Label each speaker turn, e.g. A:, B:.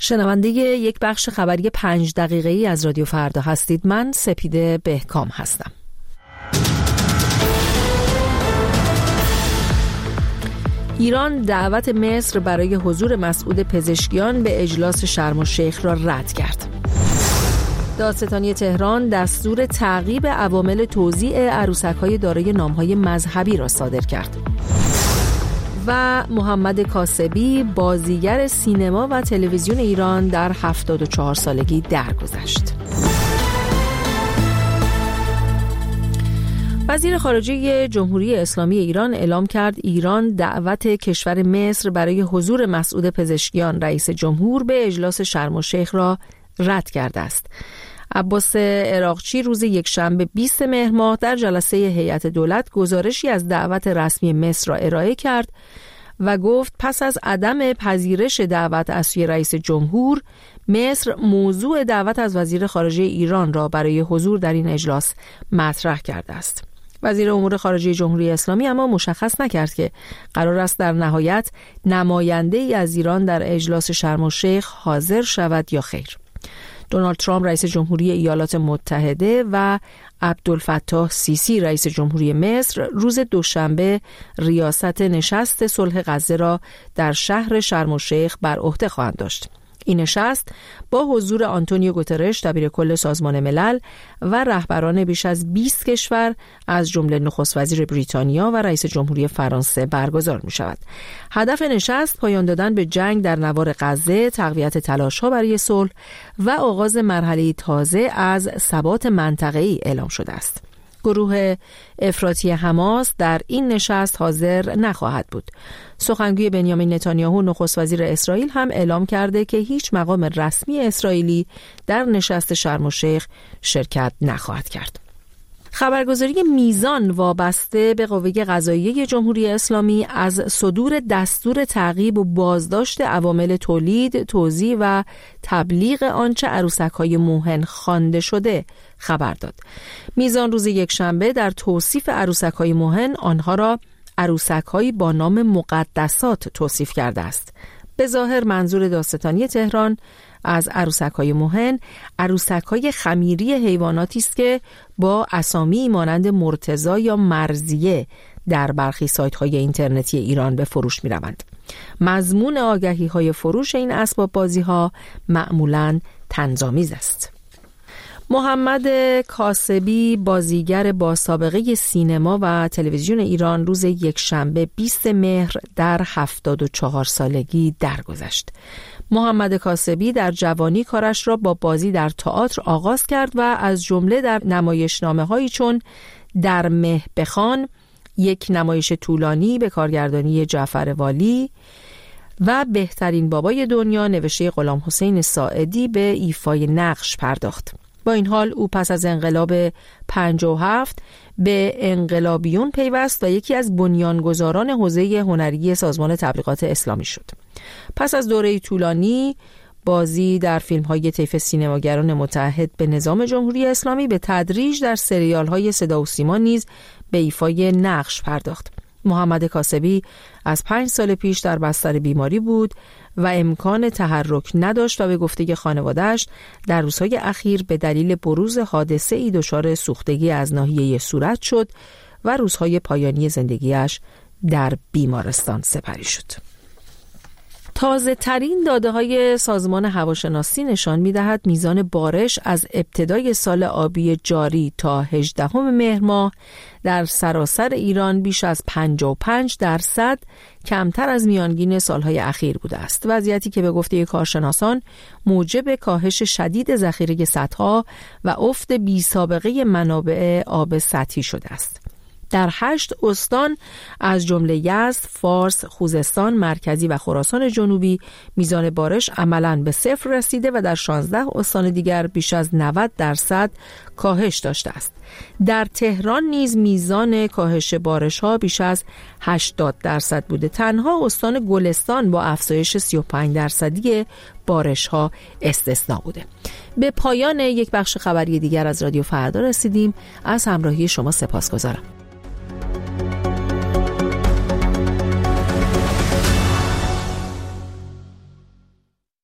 A: شنونده یک بخش خبری 5 دقیقه‌ای از رادیو فردا هستید. من سپیده بهکام هستم. ایران دعوت مصر برای حضور مسعود پزشکیان به اجلاس شرم الشیخ را رد کرد. دادستانی تهران دستور تعقیب عوامل توزیع عروسک‌های دارای نام‌های مذهبی را صادر کرد. و محمد کاسبی بازیگر سینما و تلویزیون ایران در 74 سالگی درگذشت. وزیر خارجه جمهوری اسلامی ایران اعلام کرد ایران دعوت کشور مصر برای حضور مسعود پزشکیان رئیس جمهور به اجلاس شرم الشیخ را رد کرده است. عباس عراقچی روز یکشنبه 20 مهر ماه در جلسه هیئت دولت گزارشی از دعوت رسمی مصر را ارائه کرد و گفت پس از عدم پذیرش دعوت از سوی رئیس جمهور، مصر موضوع دعوت از وزیر خارجه ایران را برای حضور در این اجلاس مطرح کرده است. وزیر امور خارجه جمهوری اسلامی اما مشخص نکرد که قرار است در نهایت نماینده‌ای از ایران در اجلاس شرم الشیخ حاضر شود یا خیر. دونالد ترامپ رئیس جمهوری ایالات متحده و عبدالفتاح سیسی رئیس جمهوری مصر روز دوشنبه ریاست نشست صلح غزه را در شهر شرم الشیخ بر عهده خواهند داشت. این نشست با حضور آنتونیو گوترش دبیر کل سازمان ملل و رهبران بیش از 20 کشور از جمله نخست وزیر بریتانیا و رئیس جمهوری فرانسه برگزار می شود. هدف نشست پایان دادن به جنگ در نوار غزه، تقویت تلاش‌ها برای صلح و آغاز مرحله تازه از ثبات منطقه‌ای اعلام شده است. گروه افراطی حماس در این نشست حاضر نخواهد بود. سخنگوی بنیامین نتانیاهو نخست وزیر اسرائیل هم اعلام کرده که هیچ مقام رسمی اسرائیلی در نشست شرم الشیخ شرکت نخواهد کرد. خبرگزاری میزان وابسته به قوه قضاییه جمهوری اسلامی از صدور دستور تعقیب و بازداشت عوامل تولید، توزیع و تبلیغ آنچه عروسک‌های موهن خوانده شده خبر داد. میزان روز یکشنبه در توصیف عروسک‌های موهن آنها را عروسک‌هایی با نام مقدسات توصیف کرده است. به ظاهر منظور دادستانی تهران از عروسک‌های موهن، عروسک‌های خمیری حیواناتی است که با اسامی مانند مرتضی یا مرضیه در برخی سایت‌های اینترنتی ایران به فروش می‌روند. مضمون آگهی‌های فروش این اسباب بازی‌ها معمولاً طنزآمیز است. محمد کاسبی بازیگر با سابقه سینما و تلویزیون ایران روز یکشنبه 20 مهر در 74 سالگی درگذشت. محمد کاسبی در جوانی کارش را با بازی در تئاتر آغاز کرد و از جمله در نمایشنامه‌هایی چون در مه بخوان، یک نمایش طولانی به کارگردانی جعفر والی و بهترین بابای دنیا نوشته غلام حسین ساعدی به ایفای نقش پرداخت. با این حال او پس از انقلاب 57 به انقلابیون پیوست و یکی از بنیانگذاران حوزه هنری سازمان تبلیغات اسلامی شد. پس از دوره طولانی بازی در فیلم‌های طیف سینماگران متحد به نظام جمهوری اسلامی، به تدریج در سریال‌های صدا و سیما نیز به ایفای نقش پرداخت. محمد کاسبی از 5 سال پیش در بستر بیماری بود و امکان تحرک نداشت و به گفته خانواده‌اش در روزهای اخیر به دلیل بروز حادثه‌ای دچار سوختگی از ناحیه صورت شد و روزهای پایانی زندگیش در بیمارستان سپری شد. تازه ترین داده های سازمان هواشناسی نشان می دهد میزان بارش از ابتدای سال آبی جاری تا 18 مهر ماه در سراسر ایران بیش از 55% کمتر از میانگین سالهای اخیر بوده است. وضعیتی که به گفته کارشناسان موجب کاهش شدید ذخیره سدها و افت بی سابقه منابع آب سطحی شده است. در 8 استان از جمله یزد، فارس، خوزستان مرکزی و خراسان جنوبی میزان بارش عملاً به 0 رسیده و در 16 استان دیگر بیش از 90% کاهش داشته است. در تهران نیز میزان کاهش بارش‌ها بیش از 80% بوده. تنها استان گلستان با افزایش 35% بارش‌ها استثنا بوده. به پایان یک بخش خبری دیگر از رادیو فردا رسیدیم. از همراهی شما سپاسگزارم.